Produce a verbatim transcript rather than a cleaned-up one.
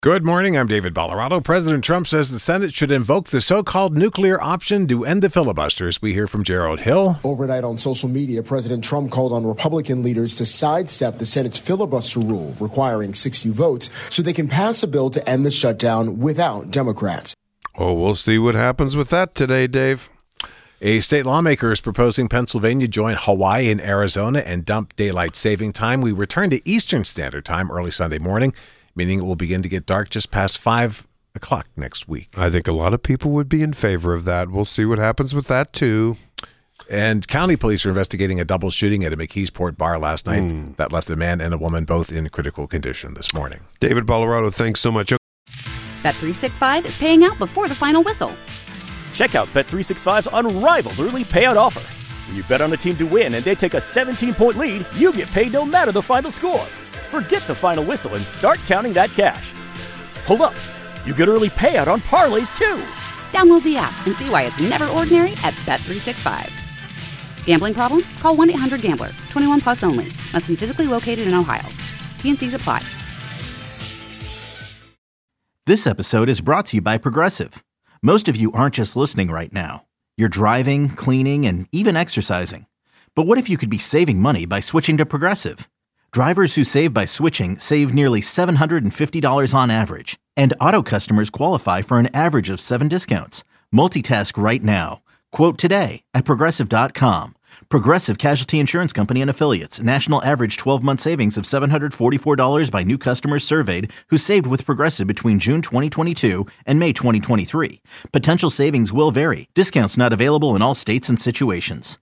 Good morning, I'm David Bollerado. President Trump says the Senate should invoke the so-called nuclear option to end the filibusters. We hear from Gerald Hill. Overnight on social media, President Trump called on Republican leaders to sidestep the Senate's filibuster rule, requiring sixty votes, so they can pass a bill to end the shutdown without Democrats. Oh, we'll see what happens with that today, Dave. A state lawmaker is proposing Pennsylvania join Hawaii and Arizona and dump daylight saving time. We return to Eastern Standard Time early Sunday morning, meaning it will begin to get dark just past five o'clock next week. I think a lot of people would be in favor of that. We'll see what happens with that, too. And county police are investigating a double shooting at a McKeesport bar last night Mm. that left a man and a woman both in critical condition this morning. David Bollerado, thanks so much. Bet three sixty-five is paying out before the final whistle. Check out Bet three sixty-five's unrivaled early payout offer. When you bet on a team to win and they take a seventeen-point lead, you get paid no matter the final score. Forget the final whistle and start counting that cash. Hold up. You get early payout on parlays, too. Download the app and see why it's never ordinary at Bet three sixty-five. Gambling problem? Call one eight hundred gambler. twenty-one plus only. Must be physically located in Ohio. T and C's apply. This episode is brought to you by Progressive. Most of you aren't just listening right now. You're driving, cleaning, and even exercising. But what if you could be saving money by switching to Progressive? Drivers who save by switching save nearly seven hundred fifty dollars on average. And auto customers qualify for an average of seven discounts. Multitask right now. Quote today at Progressive dot com. Progressive Casualty Insurance Company and Affiliates. National average twelve-month savings of seven hundred forty-four dollars by new customers surveyed who saved with Progressive between June twenty twenty-two and May twenty twenty-three. Potential savings will vary. Discounts not available in all states and situations.